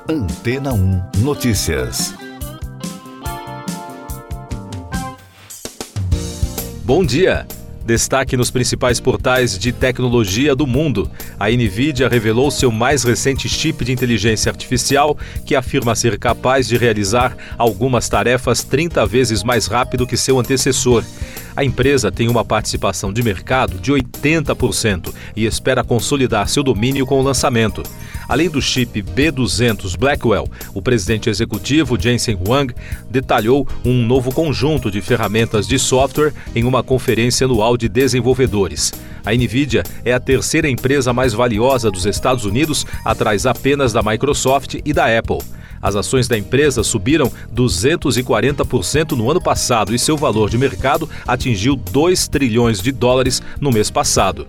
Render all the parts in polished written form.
Antena 1 Notícias. Bom dia! Destaque nos principais portais de tecnologia do mundo. A NVIDIA revelou seu mais recente chip de inteligência artificial, que afirma ser capaz de realizar algumas tarefas 30 vezes mais rápido que seu antecessor. A empresa tem uma participação de mercado de 80% e espera consolidar seu domínio com o lançamento. Além do chip B200 Blackwell, o presidente executivo Jensen Huang detalhou um novo conjunto de ferramentas de software em uma conferência anual de desenvolvedores. A NVIDIA é a terceira empresa mais valiosa dos Estados Unidos, atrás apenas da Microsoft e da Apple. As ações da empresa subiram 240% no ano passado e seu valor de mercado atingiu 2 trilhões de dólares no mês passado.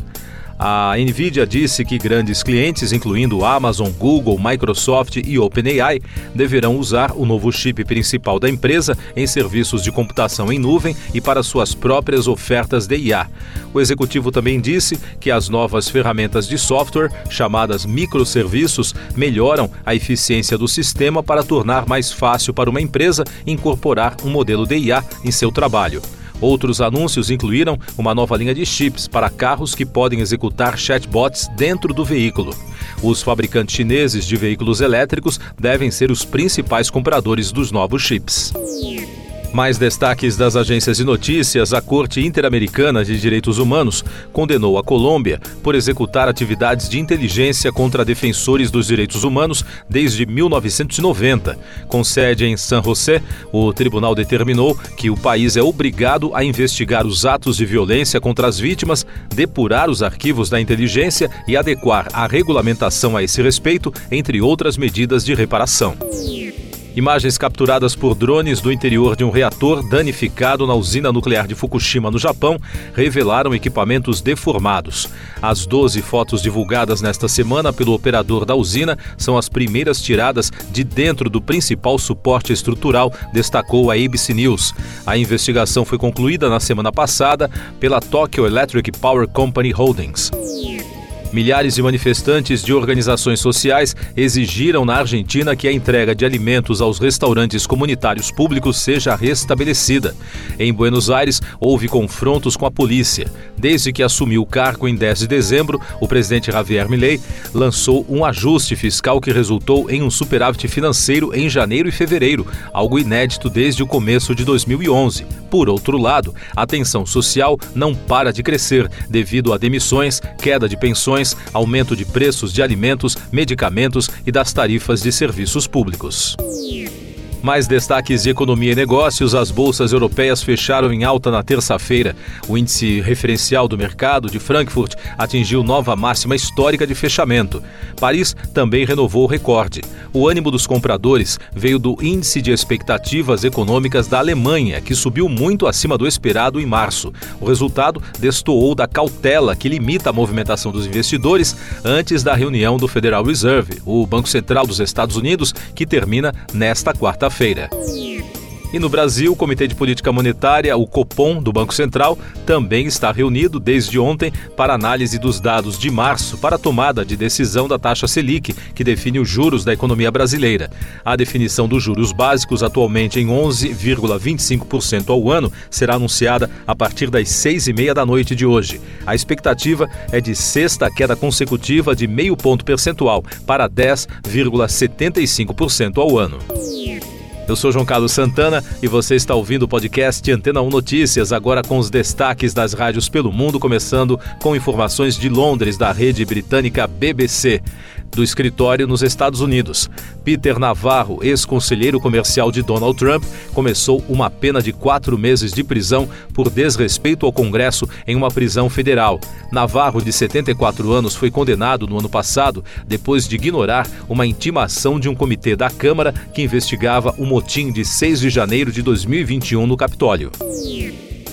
A NVIDIA disse que grandes clientes, incluindo Amazon, Google, Microsoft e OpenAI, deverão usar o novo chip principal da empresa em serviços de computação em nuvem e para suas próprias ofertas de IA. O executivo também disse que as novas ferramentas de software, chamadas microserviços, melhoram a eficiência do sistema para tornar mais fácil para uma empresa incorporar um modelo de IA em seu trabalho. Outros anúncios incluíram uma nova linha de chips para carros que podem executar chatbots dentro do veículo. Os fabricantes chineses de veículos elétricos devem ser os principais compradores dos novos chips. Mais destaques das agências de notícias: a Corte Interamericana de Direitos Humanos condenou a Colômbia por executar atividades de inteligência contra defensores dos direitos humanos desde 1990. Com sede em San José, o tribunal determinou que o país é obrigado a investigar os atos de violência contra as vítimas, depurar os arquivos da inteligência e adequar a regulamentação a esse respeito, entre outras medidas de reparação. Imagens capturadas por drones do interior de um reator danificado na usina nuclear de Fukushima, no Japão, revelaram equipamentos deformados. As 12 fotos divulgadas nesta semana pelo operador da usina são as primeiras tiradas de dentro do principal suporte estrutural, destacou a ABC News. A investigação foi concluída na semana passada pela Tokyo Electric Power Company Holdings. Milhares de manifestantes de organizações sociais exigiram na Argentina que a entrega de alimentos aos restaurantes comunitários públicos seja restabelecida. Em Buenos Aires, houve confrontos com a polícia. Desde que assumiu o cargo em 10 de dezembro, o presidente Javier Milei lançou um ajuste fiscal que resultou em um superávit financeiro em janeiro e fevereiro, algo inédito desde o começo de 2011. Por outro lado, a tensão social não para de crescer devido a demissões, queda de pensões, aumento de preços de alimentos, medicamentos e das tarifas de serviços públicos. Mais destaques de economia e negócios: as bolsas europeias fecharam em alta na terça-feira. O índice referencial do mercado de Frankfurt atingiu nova máxima histórica de fechamento. Paris também renovou o recorde. O ânimo dos compradores veio do índice de expectativas econômicas da Alemanha, que subiu muito acima do esperado em março. O resultado destoou da cautela que limita a movimentação dos investidores antes da reunião do Federal Reserve, o Banco Central dos Estados Unidos, que termina nesta quarta-feira. E no Brasil, o Comitê de Política Monetária, o Copom, do Banco Central, também está reunido desde ontem para análise dos dados de março para a tomada de decisão da taxa Selic, que define os juros da economia brasileira. A definição dos juros básicos, atualmente em 11,25% ao ano, será anunciada a partir das 6h30 da noite de hoje. A expectativa é de sexta queda consecutiva de 0,5 ponto percentual para 10,75% ao ano. Eu sou João Carlos Santana e você está ouvindo o podcast Antena 1 Notícias, agora com os destaques das rádios pelo mundo, começando com informações de Londres, da rede britânica BBC. Do escritório nos Estados Unidos, Peter Navarro, ex-conselheiro comercial de Donald Trump, começou uma pena de 4 meses de prisão por desrespeito ao Congresso em uma prisão federal. Navarro, de 74 anos, foi condenado no ano passado depois de ignorar uma intimação de um comitê da Câmara que investigava o motim de 6 de janeiro de 2021 no Capitólio.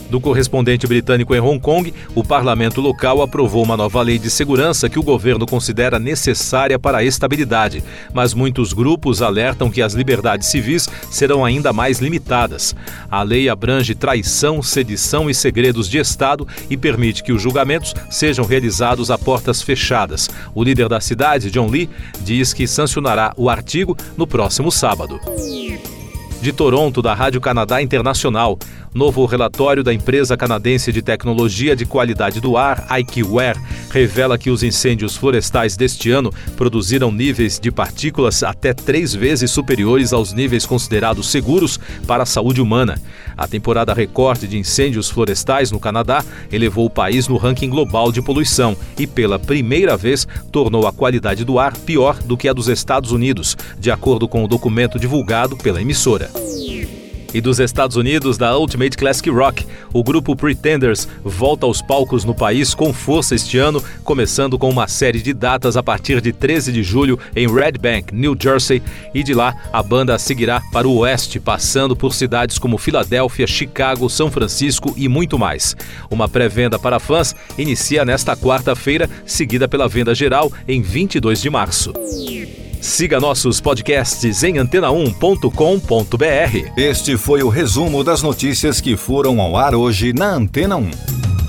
Do correspondente britânico em Hong Kong, o parlamento local aprovou uma nova lei de segurança que o governo considera necessária para a estabilidade, mas muitos grupos alertam que as liberdades civis serão ainda mais limitadas. A lei abrange traição, sedição e segredos de Estado e permite que os julgamentos sejam realizados a portas fechadas. O líder da cidade, John Lee, diz que sancionará o artigo no próximo sábado. De Toronto, da Rádio Canadá Internacional. Novo relatório da empresa canadense de tecnologia de qualidade do ar, IQAir, revela que os incêndios florestais deste ano produziram níveis de partículas até 3 vezes superiores aos níveis considerados seguros para a saúde humana. A temporada recorde de incêndios florestais no Canadá elevou o país no ranking global de poluição e, pela primeira vez, tornou a qualidade do ar pior do que a dos Estados Unidos, de acordo com o documento divulgado pela emissora. E dos Estados Unidos, da Ultimate Classic Rock, o grupo Pretenders volta aos palcos no país com força este ano, começando com uma série de datas a partir de 13 de julho em Red Bank, New Jersey, e de lá a banda seguirá para o oeste, passando por cidades como Filadélfia, Chicago, São Francisco e muito mais. Uma pré-venda para fãs inicia nesta quarta-feira, seguida pela venda geral em 22 de março. Siga nossos podcasts em antena1.com.br. Este foi o resumo das notícias que foram ao ar hoje na Antena 1.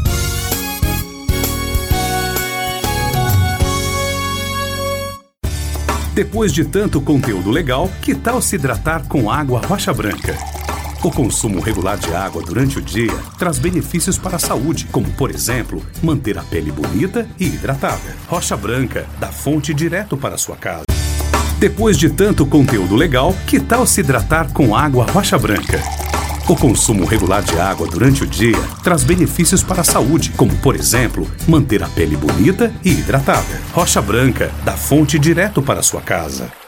Depois de tanto conteúdo legal, que tal se hidratar com água Rocha Branca? O consumo regular de água durante o dia traz benefícios para a saúde, como, por exemplo, manter a pele bonita e hidratada. Rocha Branca, da fonte direto para a sua casa. Depois de tanto conteúdo legal, que tal se hidratar com água Rocha Branca? O consumo regular de água durante o dia traz benefícios para a saúde, como, por exemplo, manter a pele bonita e hidratada. Rocha Branca, da fonte direto para a sua casa.